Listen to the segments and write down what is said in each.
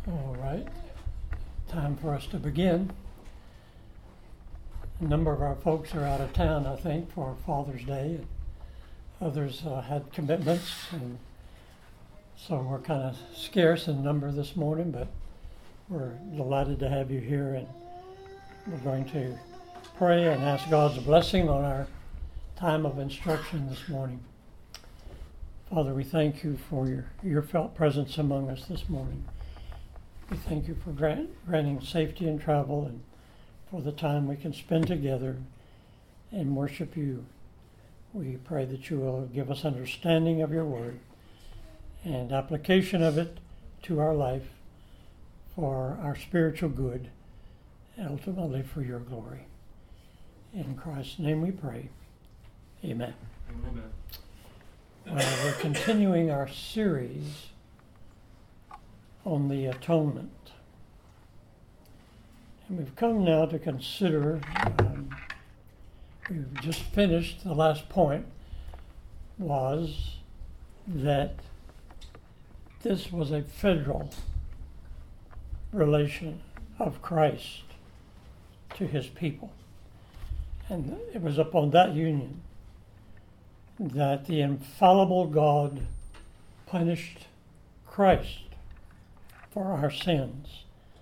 All right, time for us to begin. A number of our folks are out of town, I think, for Father's Day. Others had commitments, and so we're kind of scarce in number this morning, but we're delighted to have you here, and we're going to pray and ask God's blessing on our time of instruction this morning. Father, we thank you for your felt presence among us this morning. We thank you for granting safety in travel and for the time we can spend together and worship you. We pray that you will give us understanding of your word and application of it to our life for our spiritual good and ultimately for your glory. In Christ's name we pray. Amen. Amen. We're continuing our series on the atonement. And we've come now to consider, we've just finished, the last point was that this was a federal relation of Christ to his people. And it was upon that union that the infallible God punished Christ for our sins.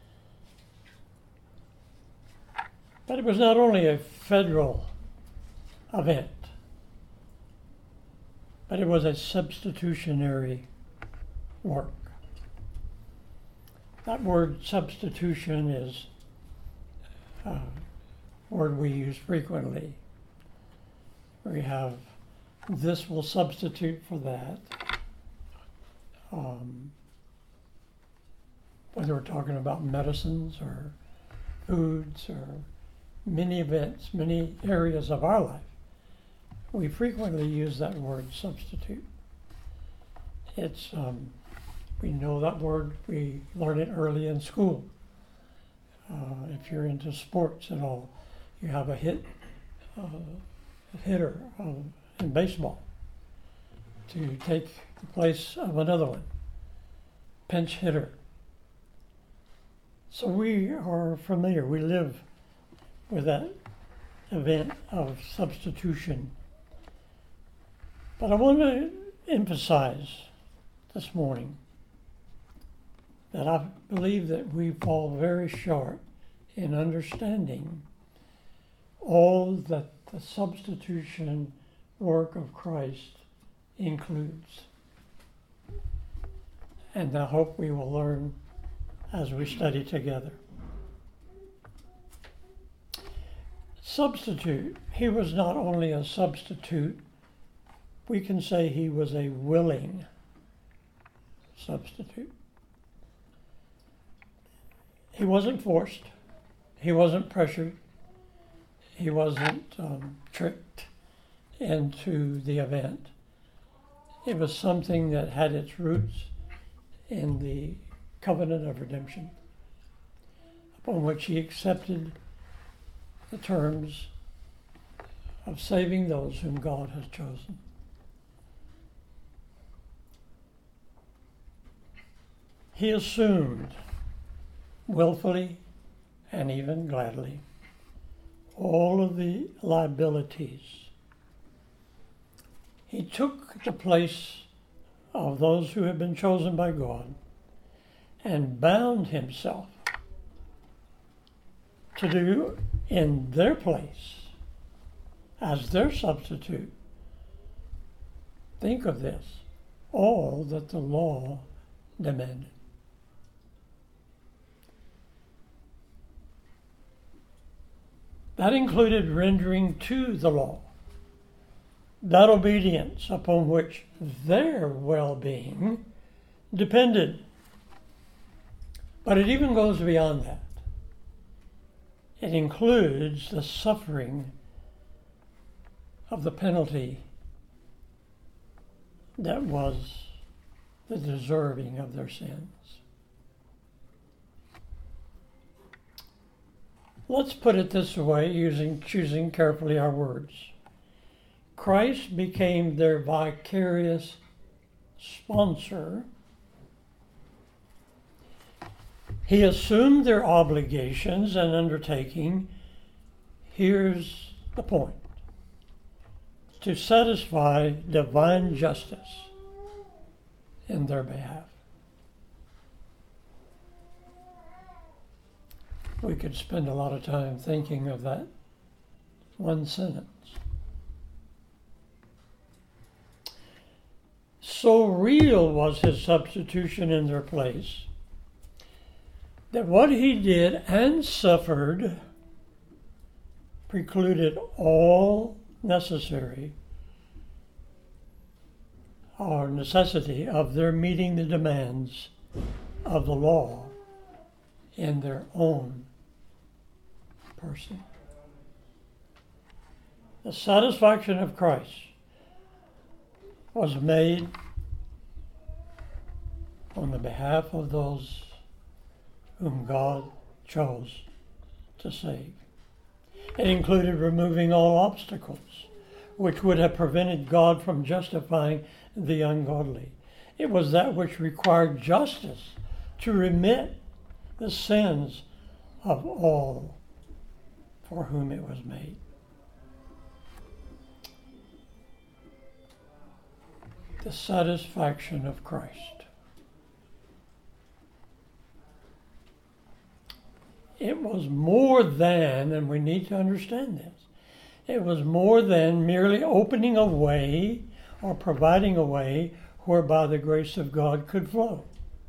But it was not only a federal event, but it was a substitutionary work. That word substitution is a word we use frequently. We have this will substitute for that. Whether we're talking about medicines or foods or many events, many areas of our life, we frequently use that word substitute. It's, we know that word, we learn it early in school. If you're into sports at all, you have a hitter in baseball to take the place of another one, pinch hitter. So we are familiar, we live with that event of substitution. But I want to emphasize this morning that I believe that we fall very short in understanding all that the substitution work of Christ includes. And I hope we will learn as we study together. Substitute. He was not only a substitute, we can say he was a willing substitute. He wasn't forced. He wasn't pressured. He wasn't tricked into the event. It was something that had its roots in the covenant of redemption, upon which he accepted the terms of saving those whom God has chosen. He assumed willfully and even gladly all of the liabilities. He took the place of those who had been chosen by God and bound himself to do in their place as their substitute. Think of this, all that the law demanded. That included rendering to the law that obedience upon which their well-being depended. But it even goes beyond that. It includes the suffering of the penalty that was the deserving of their sins. Let's put it this way, choosing carefully our words. Christ became their vicarious sponsor He assumed their obligations and undertaking. Here's the point: to satisfy divine justice in their behalf. We could spend a lot of time thinking of that one sentence. So real was his substitution in their place that what he did and suffered precluded all necessity of their meeting the demands of the law in their own person. The satisfaction of Christ was made on the behalf of those whom God chose to save. It included removing all obstacles which would have prevented God from justifying the ungodly. It was that which required justice to remit the sins of all for whom it was made. The satisfaction of Christ. It was more than, and we need to understand this, it was more than merely opening a way or providing a way whereby the grace of God could flow.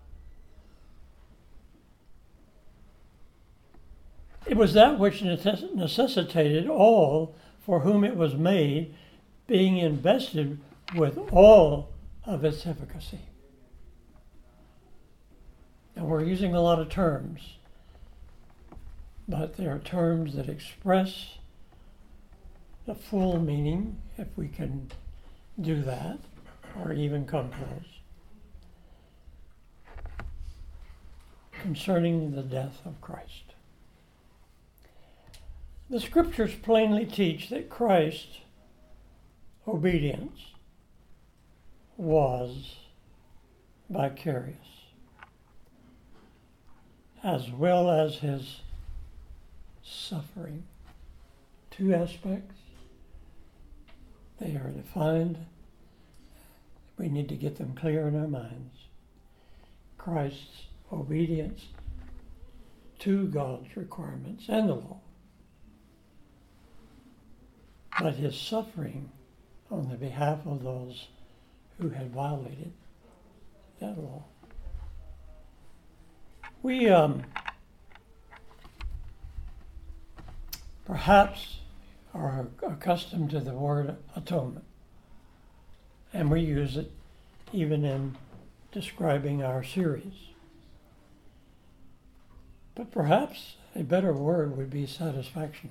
It was that which necessitated all for whom it was made being invested with all of its efficacy. Now we're using a lot of terms, but there are terms that express the full meaning, if we can do that, or even come close, concerning the death of Christ. The scriptures plainly teach that Christ's obedience was vicarious, as well as his suffering. Two aspects. They are defined. We need to get them clear in our minds. Christ's obedience to God's requirements and the law, but his suffering on the behalf of those who had violated that law. We perhaps are accustomed to the word atonement, and we use it even in describing our series. But perhaps a better word would be satisfaction,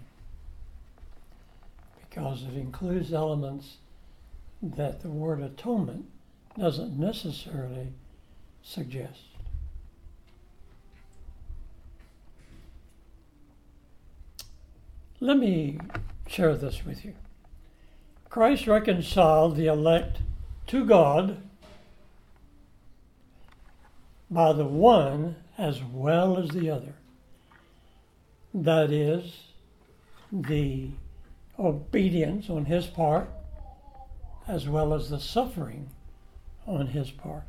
because it includes elements that the word atonement doesn't necessarily suggest. Let me share this with you. Christ reconciled the elect to God by the one as well as the other. That is, the obedience on his part as well as the suffering on his part.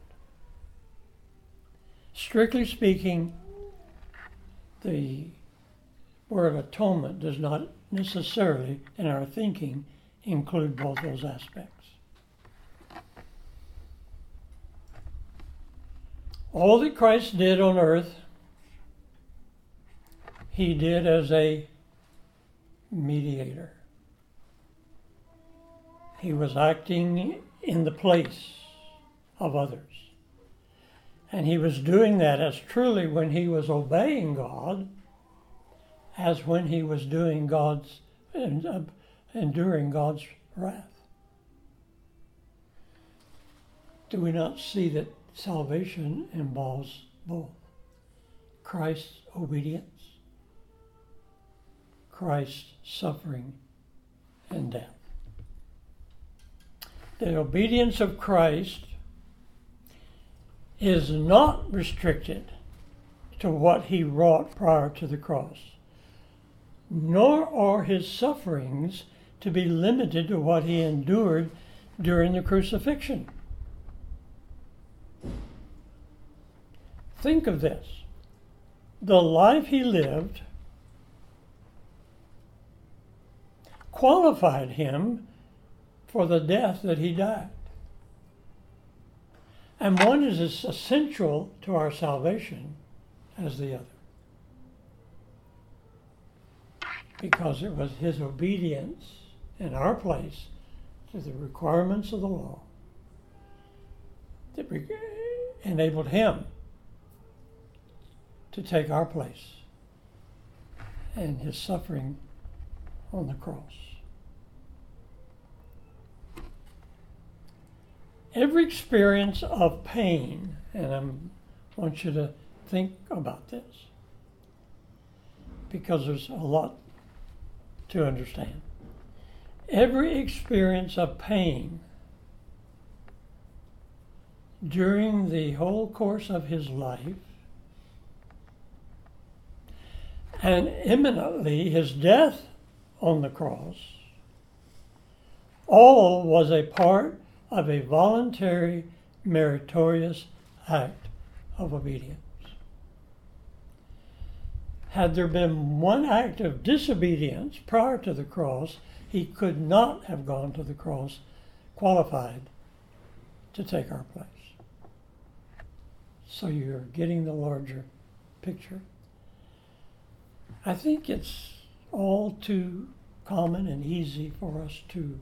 Strictly speaking, the word atonement does not necessarily, in our thinking, include both those aspects. All that Christ did on earth, he did as a mediator. He was acting in the place of others. And he was doing that as truly when he was obeying God as when he was doing enduring God's wrath. Do we not see that salvation involves both Christ's obedience, Christ's suffering and death? The obedience of Christ is not restricted to what he wrought prior to the cross, nor are his sufferings to be limited to what he endured during the crucifixion. Think of this. The life he lived qualified him for the death that he died. And one is as essential to our salvation as the other, because it was his obedience in our place to the requirements of the law that enabled him to take our place and his suffering on the cross. Every experience of pain, and I want you to think about this, because there's a lot to understand. Every experience of pain during the whole course of his life, and imminently his death on the cross, all was a part of a voluntary, meritorious act of obedience. Had there been one act of disobedience prior to the cross, he could not have gone to the cross qualified to take our place. So you're getting the larger picture. I think it's all too common and easy for us to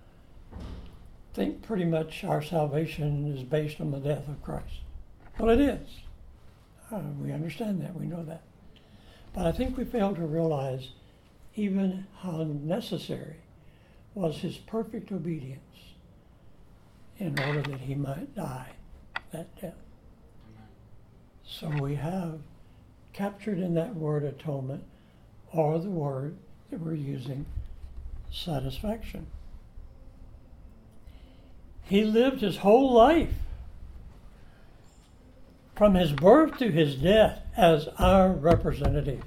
think pretty much our salvation is based on the death of Christ. Well, it is. We understand that. We know that. But I think we fail to realize even how necessary was his perfect obedience in order that he might die that death. So we have captured in that word atonement, or the word that we're using, satisfaction. He lived his whole life, from his birth to his death, as our representative.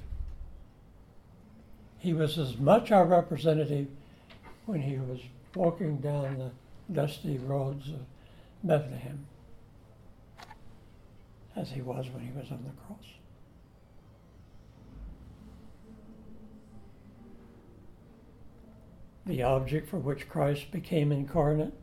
He was as much our representative when he was walking down the dusty roads of Bethlehem as he was when he was on the cross. The object for which Christ became incarnate,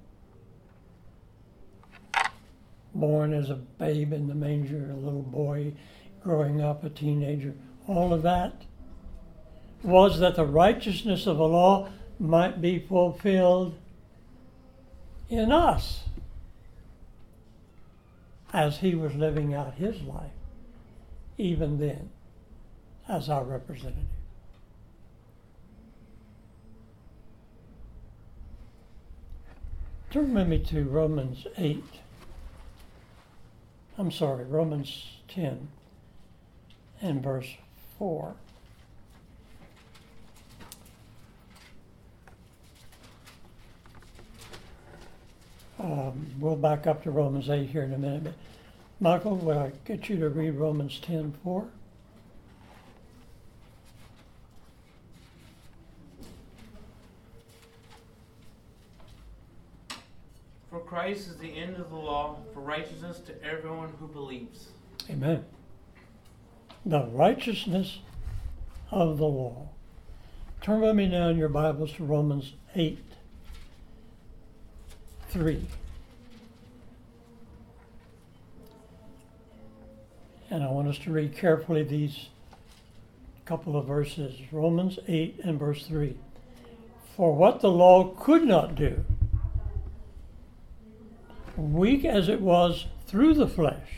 born as a babe in the manger, a little boy growing up, a teenager, all of that was that the righteousness of the law might be fulfilled in us as he was living out his life, even then, as our representative. Turn with me to Romans 10 and verse 4. We'll back up to Romans 8 here in a minute. But Michael, will I get you to read Romans 10:4? For Christ is the end of the law for righteousness to everyone who believes. Amen. The righteousness of the law. Turn with me now in your Bibles to Romans 8:3. And I want us to read carefully these couple of verses. Romans 8 and verse 3. For what the law could not do, weak as it was through the flesh,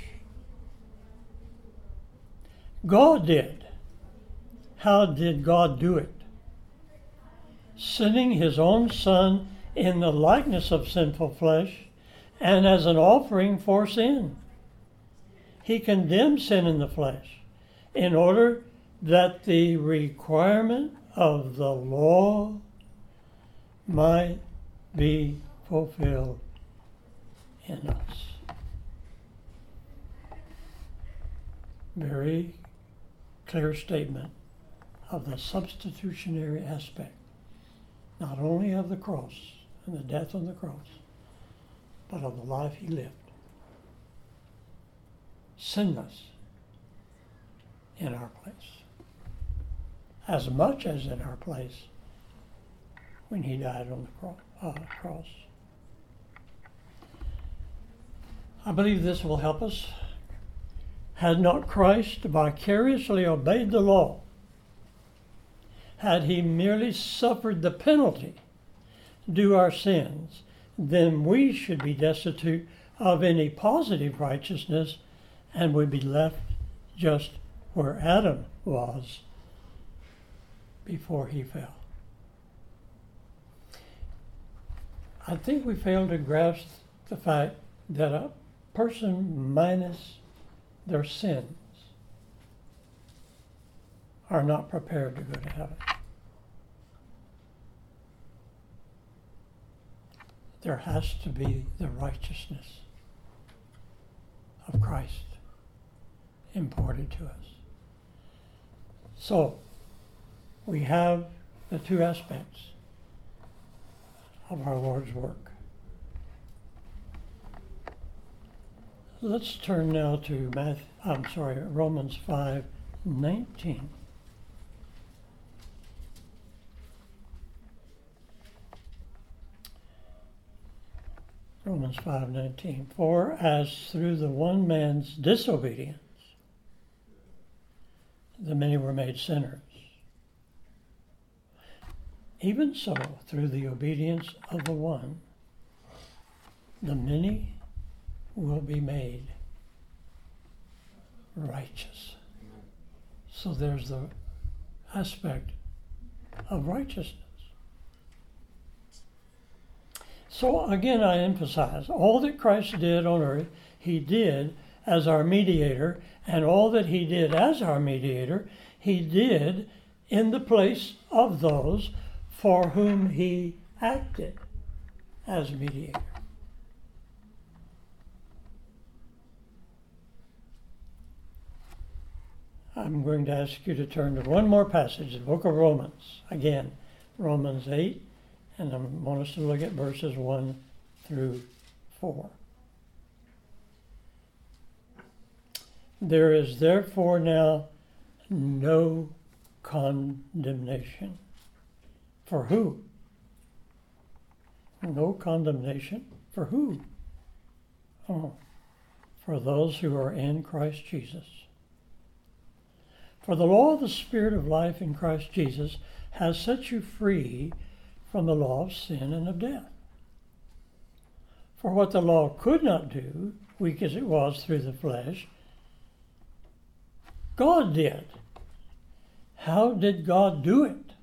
God did. How did God do it? Sending his own Son in the likeness of sinful flesh and as an offering for sin. He condemned sin in the flesh in order that the requirement of the law might be fulfilled in us. very clear statement of the substitutionary aspect, not only of the cross and the death on the cross, but of the life he lived. Sinless in our place. As much as in our place when he died on the cross. I believe this will help us. Had not Christ vicariously obeyed the law, had he merely suffered the penalty due our sins, then we should be destitute of any positive righteousness and would be left just where Adam was before he fell. I think we fail to grasp the fact that a person minus their sins are not prepared to go to heaven. There has to be the righteousness of Christ imparted to us. So, we have the two aspects of our Lord's work. Let's turn now to Romans 5:19. Romans 5:19. For as through the one man's disobedience the many were made sinners, even so through the obedience of the one the many will be made righteous. So there's the aspect of righteousness. So again, I emphasize, all that Christ did on earth, he did as our mediator, and all that he did as our mediator, he did in the place of those for whom he acted as mediator. I'm going to ask you to turn to one more passage, the book of Romans. Again, Romans 8, and I want us to look at verses 1 through 4. There is therefore now no condemnation. For who? No condemnation? For who? Oh, for those who are in Christ Jesus. For the law of the Spirit of life in Christ Jesus has set you free from the law of sin and of death. For what the law could not do, weak as it was through the flesh, God did. How did God do it?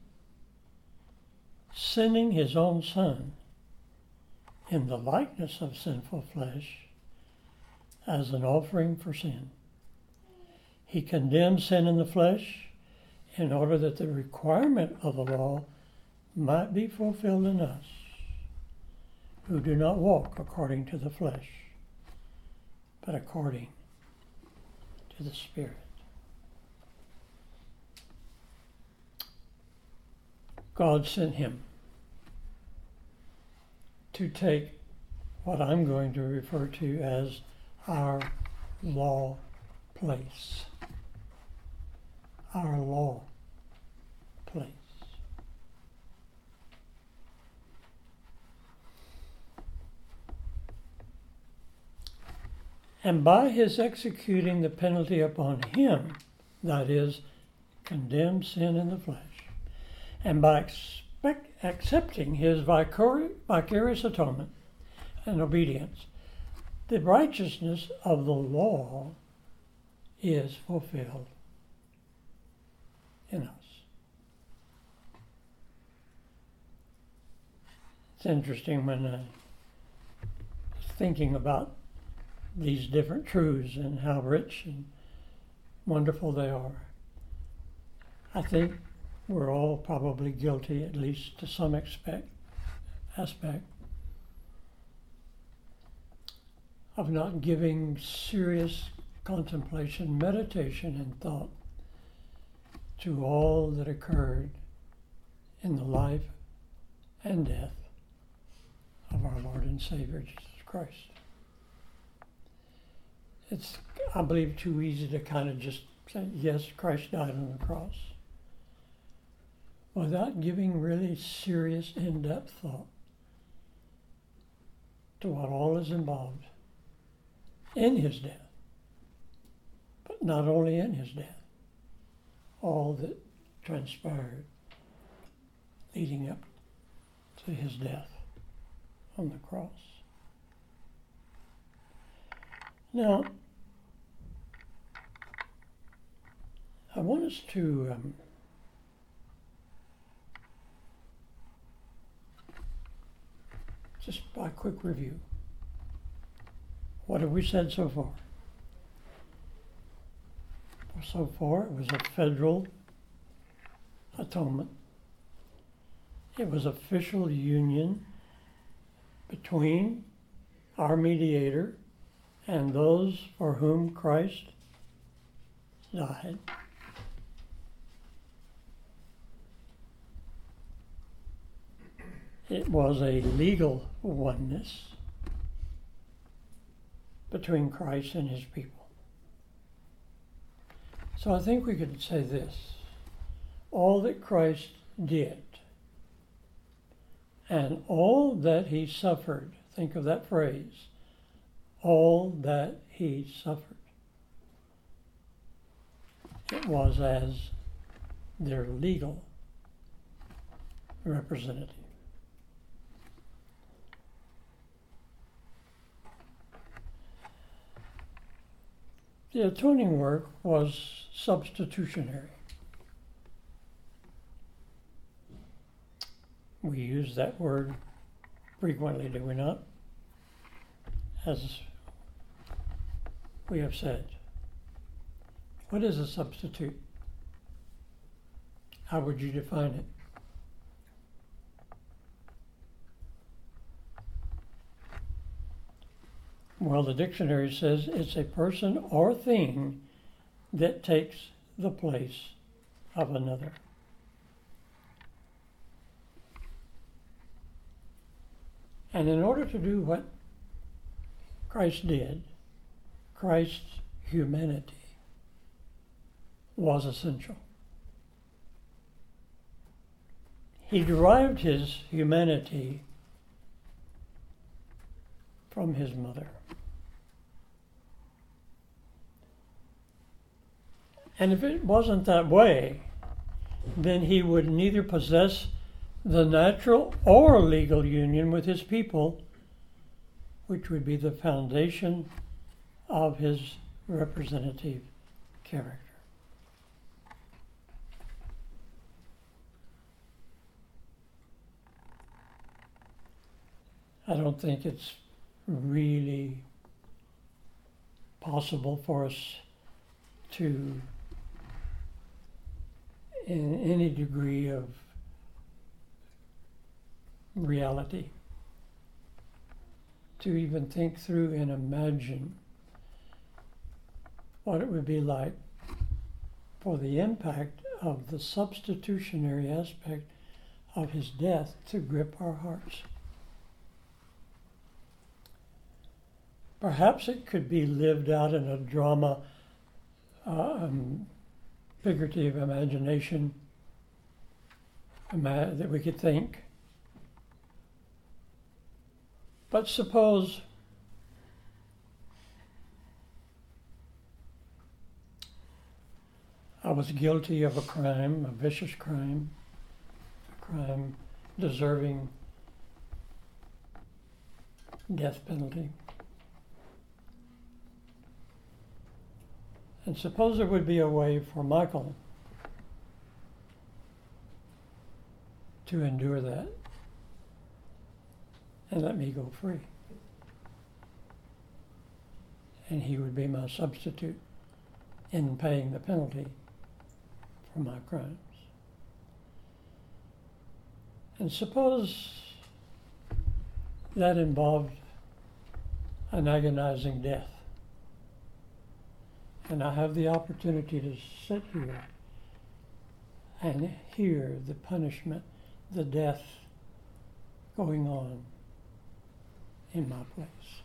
Sending his own Son in the likeness of sinful flesh as an offering for sin. He condemned sin in the flesh in order that the requirement of the law might be fulfilled in us, who do not walk according to the flesh, but according to the Spirit. God sent him to take what I'm going to refer to as our law place. Our law place. And by his executing the penalty upon him, that is, condemned sin in the flesh, and by accepting his vicarious atonement and obedience, the righteousness of the law is fulfilled in us. It's interesting when I was thinking about these different truths and how rich and wonderful they are. I think we're all probably guilty, at least to some aspect, of not giving serious contemplation, meditation, and thought to all that occurred in the life and death of our Lord and Savior Jesus Christ. It's, I believe, too easy to kind of just say, yes, Christ died on the cross, without giving really serious, in-depth thought to what all is involved in his death. But not only in his death, all that transpired leading up to his death on the cross. Now, I want us to just by quick review. What have we said so far? Well, so far, it was a federal atonement. It was official union between our mediator and those for whom Christ died. It was a legal oneness between Christ and his people. So I think we could say this: all that Christ did and all that he suffered, think of that phrase, all that he suffered, it was as their legal representative. The atoning work was substitutionary. We use that word frequently, do we not? As we have said. What is a substitute? How would you define it? Well, the dictionary says it's a person or thing that takes the place of another. And in order to do what Christ did, Christ's humanity was essential. He derived his humanity from his mother. And if it wasn't that way, then he would neither possess the natural or legal union with his people, which would be the foundation of his representative character. I don't think it's really possible for us to, in any degree of reality, to even think through and imagine what it would be like for the impact of the substitutionary aspect of his death to grip our hearts. Perhaps it could be lived out in a drama, figurative imagination that we could think. But suppose I was guilty of a crime, a vicious crime, a crime deserving death penalty. And suppose there would be a way for Michael to endure that and let me go free. And he would be my substitute in paying the penalty for my crimes. And suppose that involved an agonizing death. And I have the opportunity to sit here and hear the punishment, the death going on in my place.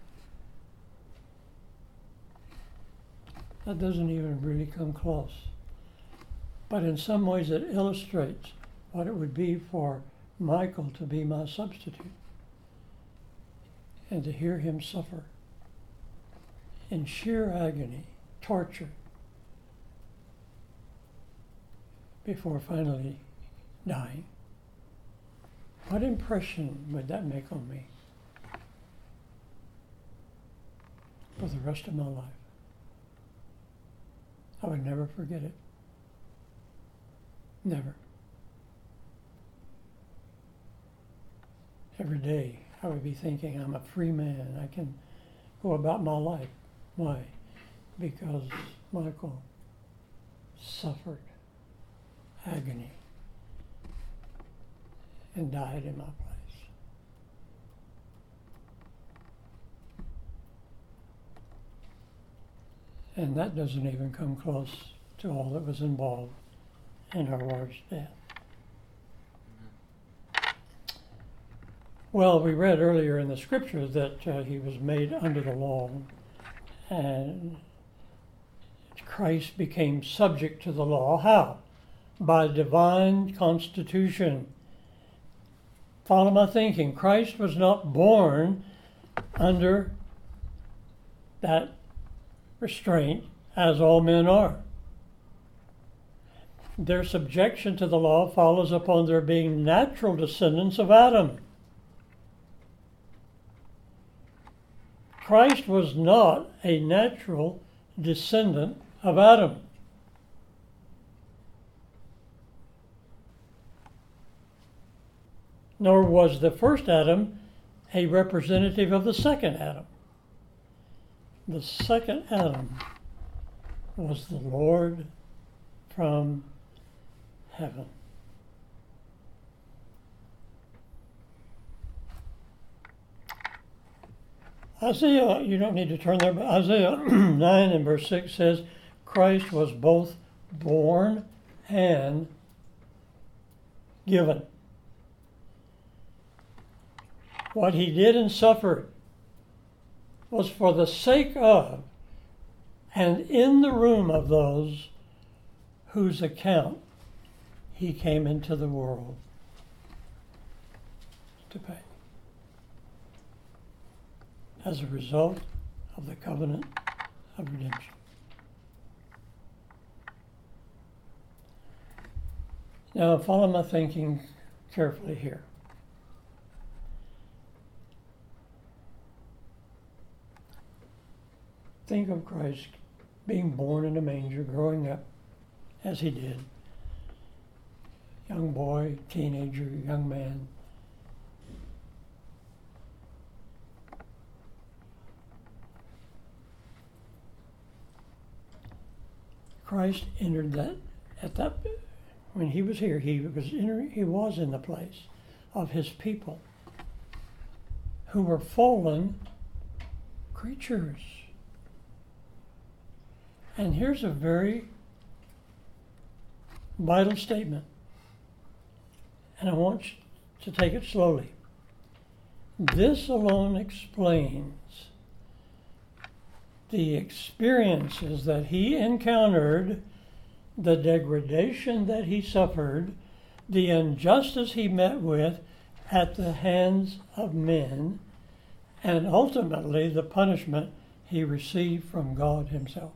That doesn't even really come close. But in some ways it illustrates what it would be for Michael to be my substitute and to hear him suffer in sheer agony, torture, before finally dying. What impression would that make on me for the rest of my life? I would never forget it. Never. Every day I would be thinking, I'm a free man. I can go about my life. Why? Because Michael suffered agony and died in my place. And that doesn't even come close to all that was involved in our Lord's death. Well, we read earlier in the scripture that he was made under the law, and Christ became subject to the law. How? By divine constitution. Follow my thinking. Christ was not born under that restraint as all men are. Their subjection to the law follows upon their being natural descendants of Adam. Christ was not a natural descendant of Adam. Nor was the first Adam a representative of the second Adam. The second Adam was the Lord from heaven. Isaiah, you don't need to turn there, but Isaiah 9 and verse 6 says, Christ was both born and given. What he did and suffered was for the sake of and in the room of those whose account he came into the world to pay. As a result of the covenant of redemption. Now, follow my thinking carefully here. Think of Christ being born in a manger, growing up as he did. Young boy, teenager, young man. Christ entered when he was here, he was in the place of his people who were fallen creatures. And here's a very vital statement, and I want you to take it slowly. This alone explains the experiences that he encountered, the degradation that he suffered, the injustice he met with at the hands of men, and ultimately the punishment he received from God himself.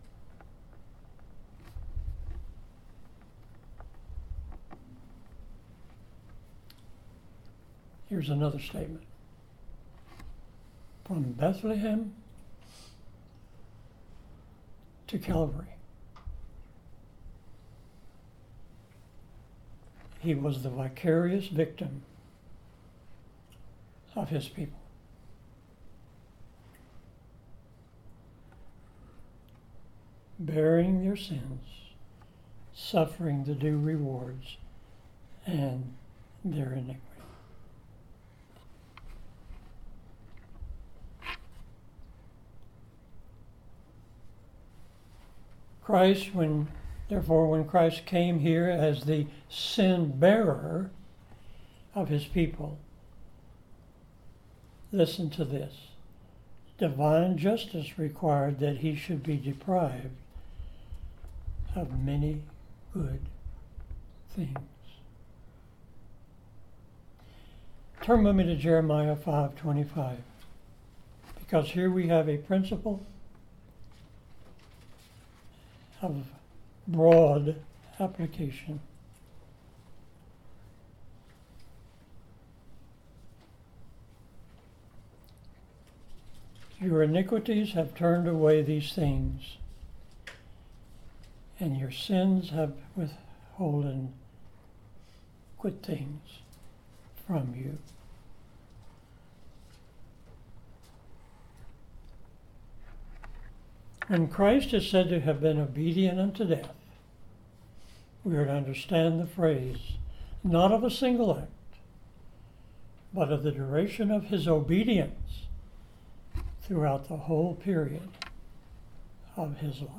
Here's another statement. From Bethlehem to Calvary, he was the vicarious victim of his people. Bearing their sins, suffering the due rewards, and their iniquity. Therefore, when Christ came here as the sin bearer of his people, listen to this. Divine justice required that he should be deprived of many good things. Turn with me to Jeremiah 5:25, because here we have a principle of broad application. Your iniquities have turned away these things, and your sins have withholden good things from you. When Christ is said to have been obedient unto death, we are to understand the phrase, not of a single act, but of the duration of his obedience throughout the whole period of his life.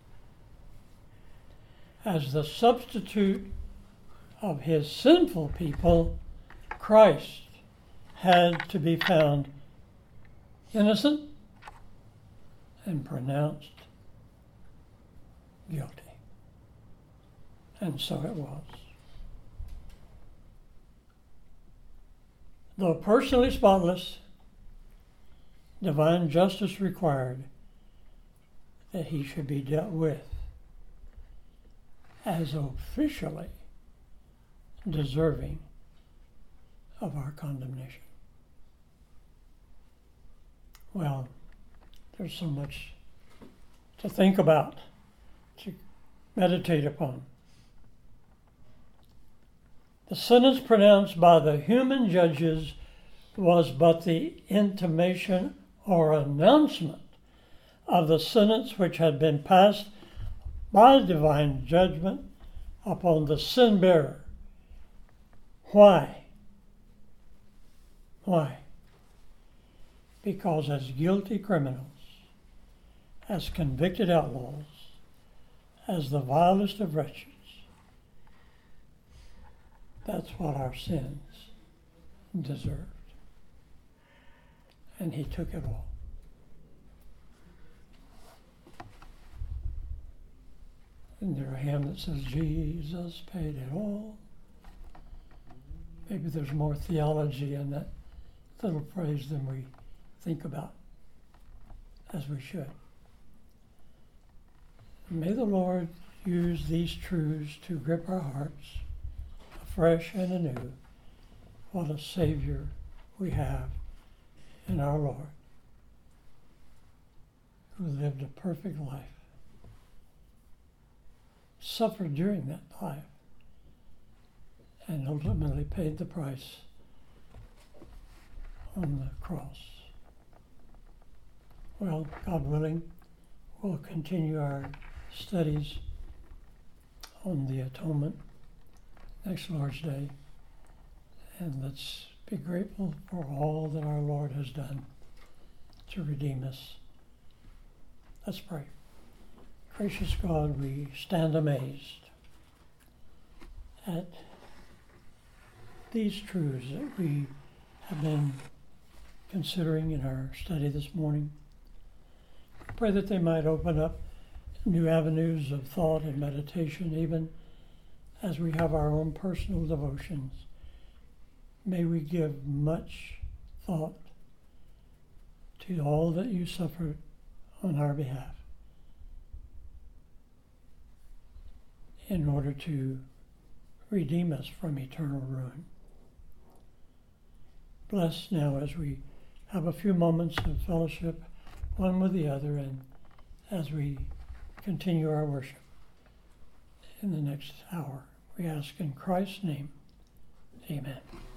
As the substitute of his sinful people, Christ had to be found innocent and pronounced guilty. And so it was. Though personally spotless, divine justice required that he should be dealt with as officially deserving of our condemnation. Well, there's so much to think about, to meditate upon. The sentence pronounced by the human judges was but the intimation or announcement of the sentence which had been passed by divine judgment upon the sin bearer. Why? Why? Because as guilty criminals, as convicted outlaws, as the vilest of wretches, that's what our sins deserved. And he took it all. Isn't there a hymn that says, Jesus paid it all? Maybe there's more theology in that little phrase than we think about, as we should. May the Lord use these truths to grip our hearts afresh and anew. What a Savior we have in our Lord, who lived a perfect life, suffered during that life, and ultimately paid the price on the cross. Well, God willing, we'll continue our studies on the atonement next Lord's Day, and let's be grateful for all that our Lord has done to redeem us. Let's pray. Gracious God, we stand amazed at these truths that we have been considering in our study this morning. I pray that they might open up new avenues of thought and meditation, even as we have our own personal devotions. May we give much thought to all that you suffered on our behalf in order to redeem us from eternal ruin. Bless now as we have a few moments of fellowship, one with the other, and as we continue our worship in the next hour. We ask in Christ's name, amen.